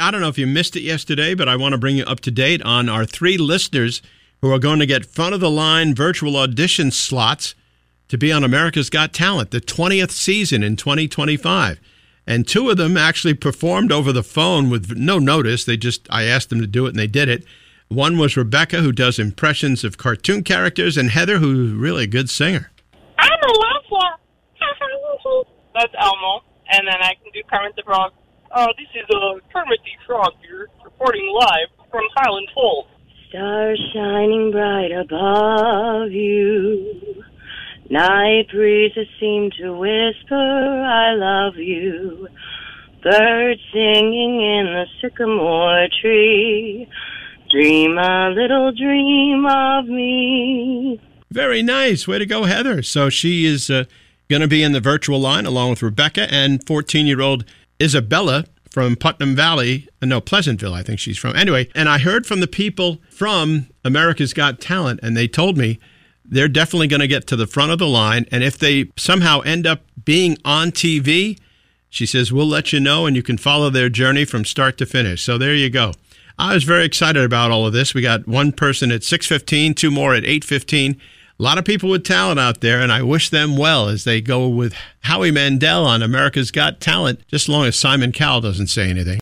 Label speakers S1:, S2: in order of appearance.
S1: I don't know if you missed it yesterday, but I want to bring you up to date on our 3 listeners who are going to get front-of-the-line virtual audition slots to be on America's Got Talent, the 20th season in 2025. And 2 of them actually performed over the phone with no notice. I asked them to do it, and they did it. One was Rebecca, who does impressions of cartoon characters, and Heather, who's really a good singer.
S2: I'm Alexa. That's Elmo. And then I can do Kermit the Frog. This is Kermit the Frog here, reporting live from Highland Falls.
S3: Stars shining bright above you. Night breezes seem to whisper, I love you. Birds singing in the sycamore tree. Dream a little dream of me.
S1: Very nice. Way to go, Heather. So she is going to be in the virtual line along with Rebecca and 14-year-old Isabella from Pleasantville, I think she's from. Anyway, and I heard from the people from America's Got Talent, and they told me they're definitely going to get to the front of the line. And if they somehow end up being on TV, she says, we'll let you know, and you can follow their journey from start to finish. So there you go. I was very excited about all of this. We got one person at 6:15, 2 more at 8:15. A lot of people with talent out there, and I wish them well as they go with Howie Mandel on America's Got Talent, just as long as Simon Cowell doesn't say anything.